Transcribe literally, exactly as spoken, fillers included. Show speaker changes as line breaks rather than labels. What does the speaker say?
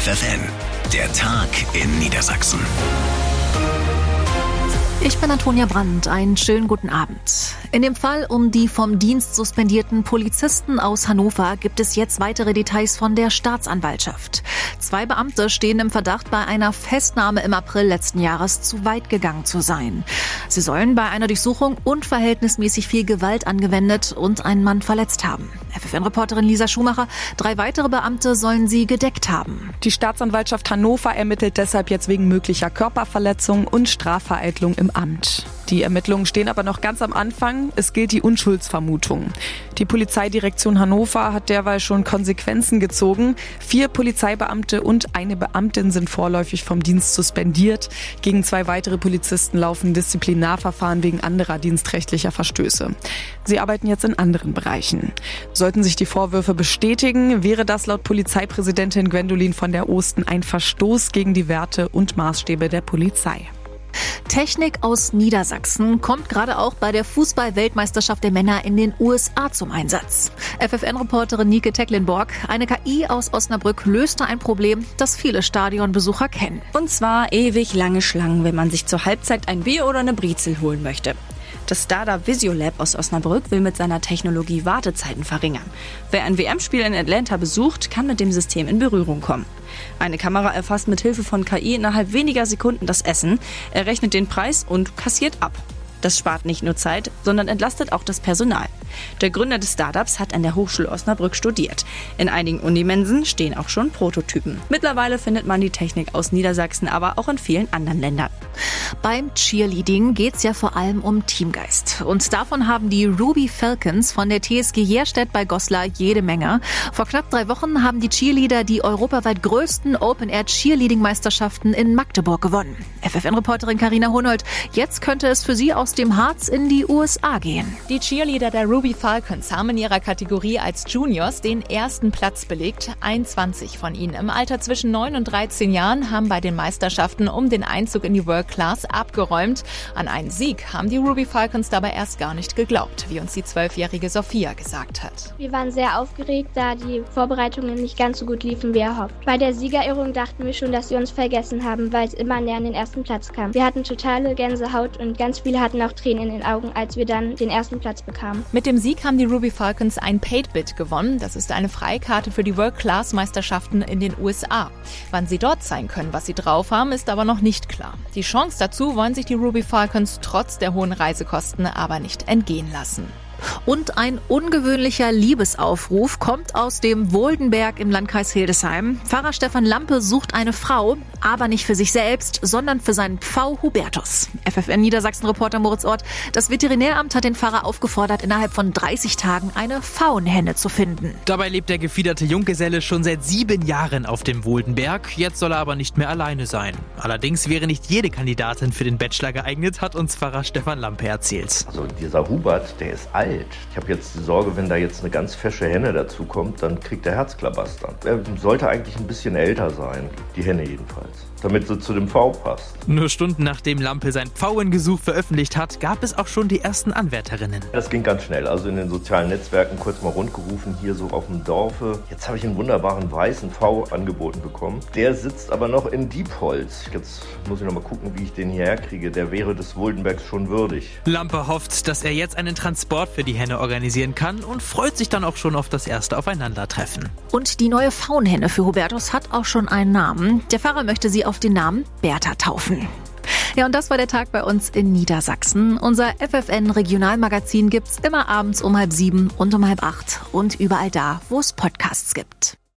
F F N, der Tag in Niedersachsen.
Ich bin Antonia Brandt. Einen schönen guten Abend. In dem Fall um die vom Dienst suspendierten Polizisten aus Hannover gibt es jetzt weitere Details von der Staatsanwaltschaft. Zwei Beamte stehen im Verdacht, bei einer Festnahme im April letzten Jahres zu weit gegangen zu sein. Sie sollen bei einer Durchsuchung unverhältnismäßig viel Gewalt angewendet und einen Mann verletzt haben. F F N-Reporterin Lisa Schumacher, drei weitere Beamte sollen sie gedeckt haben.
Die Staatsanwaltschaft Hannover ermittelt deshalb jetzt wegen möglicher Körperverletzung und Strafvereitlung im Amt. Die Ermittlungen stehen aber noch ganz am Anfang. Es gilt die Unschuldsvermutung. Die Polizeidirektion Hannover hat derweil schon Konsequenzen gezogen. Vier Polizeibeamte und eine Beamtin sind vorläufig vom Dienst suspendiert. Gegen zwei weitere Polizisten laufen Disziplinarverfahren wegen anderer dienstrechtlicher Verstöße. Sie arbeiten jetzt in anderen Bereichen. Sollten sich die Vorwürfe bestätigen, wäre das laut Polizeipräsidentin Gwendolin von der Osten ein Verstoß gegen die Werte und Maßstäbe der Polizei.
Technik aus Niedersachsen kommt gerade auch bei der Fußball-Weltmeisterschaft der Männer in den U S A zum Einsatz. F F N-Reporterin Nike Tecklenborg, eine K I aus Osnabrück löste ein Problem, das viele Stadionbesucher kennen.
Und zwar ewig lange Schlangen, wenn man sich zur Halbzeit ein Bier oder eine Brezel holen möchte. Das Startup Visiolab aus Osnabrück will mit seiner Technologie Wartezeiten verringern. Wer ein W M-Spiel in Atlanta besucht, kann mit dem System in Berührung kommen. Eine Kamera erfasst mit Hilfe von K I innerhalb weniger Sekunden das Essen, errechnet den Preis und kassiert ab. Das spart nicht nur Zeit, sondern entlastet auch das Personal. Der Gründer des Startups hat an der Hochschule Osnabrück studiert. In einigen Unimensen stehen auch schon Prototypen. Mittlerweile findet man die Technik aus Niedersachsen aber auch in vielen anderen Ländern.
Beim Cheerleading geht's ja vor allem um Teamgeist. Und davon haben die Ruby Falcons von der T S G Jerstedt bei Goslar jede Menge. Vor knapp drei Wochen haben die Cheerleader die europaweit größten Open-Air-Cheerleading-Meisterschaften in Magdeburg gewonnen. F F N-Reporterin Carina Honold, jetzt könnte es für sie aus dem Harz in die U S A gehen.
Die Cheerleader der Ruby Falcons haben in ihrer Kategorie als Juniors den ersten Platz belegt. einundzwanzig von ihnen im Alter zwischen neun und dreizehn Jahren haben bei den Meisterschaften um den Einzug in die World Class abgeräumt. An einen Sieg haben die Ruby Falcons dabei erst gar nicht geglaubt, wie uns die zwölfjährige Sophia gesagt hat.
Wir waren sehr aufgeregt, da die Vorbereitungen nicht ganz so gut liefen wie erhofft. Bei der Siegerehrung dachten wir schon, dass sie uns vergessen haben, weil es immer näher an den ersten Platz kam. Wir hatten totale Gänsehaut und ganz viele hatten auch Tränen in den Augen, als wir dann den ersten Platz bekamen.
Mit dem Sieg haben die Ruby Falcons ein Paid-Bid gewonnen. Das ist eine Freikarte für die World-Class-Meisterschaften in den U S A. Wann sie dort sein können, was sie drauf haben, ist aber noch nicht klar. Die Chance dazu wollen sich die Ruby Falcons trotz der hohen Reisekosten aber nicht entgehen lassen.
Und ein ungewöhnlicher Liebesaufruf kommt aus dem Wohlenberg im Landkreis Hildesheim. Pfarrer Stefan Lampe sucht eine Frau, aber nicht für sich selbst, sondern für seinen Pfau Hubertus. F F N-Niedersachsen-Reporter Moritz Ort. Das Veterinäramt hat den Pfarrer aufgefordert, innerhalb von dreißig Tagen eine Pfauenhenne zu finden.
Dabei lebt der gefiederte Junggeselle schon seit sieben Jahren auf dem Wohlenberg. Jetzt soll er aber nicht mehr alleine sein. Allerdings wäre nicht jede Kandidatin für den Bachelor geeignet, hat uns Pfarrer Stefan Lampe erzählt.
Also dieser Hubert, der ist alt. Ich habe jetzt die Sorge, wenn da jetzt eine ganz fesche Henne dazu kommt, dann kriegt er Herzklabastern. Er sollte eigentlich ein bisschen älter sein, die Henne jedenfalls, damit sie zu dem Pfau passt.
Nur Stunden nachdem Lampe sein Pfauengesuch veröffentlicht hat, gab es auch schon die ersten Anwärterinnen.
Das ging ganz schnell, also in den sozialen Netzwerken kurz mal rundgerufen, hier so auf dem Dorfe. Jetzt habe ich einen wunderbaren weißen Pfau angeboten bekommen. Der sitzt aber noch in Diepholz. Jetzt muss ich noch mal gucken, wie ich den hierher kriege. Der wäre des Wohlenbergs schon würdig.
Lampe hofft, dass er jetzt einen Transport für die Henne organisieren kann und freut sich dann auch schon auf das erste Aufeinandertreffen.
Und die neue Pfauenhenne für Hubertus hat auch schon einen Namen. Der Pfarrer möchte sie auf den Namen Bertha taufen. Ja, und das war der Tag bei uns in Niedersachsen. Unser F F N-Regionalmagazin gibt's immer abends um halb sieben und um halb acht und überall da, wo es Podcasts gibt.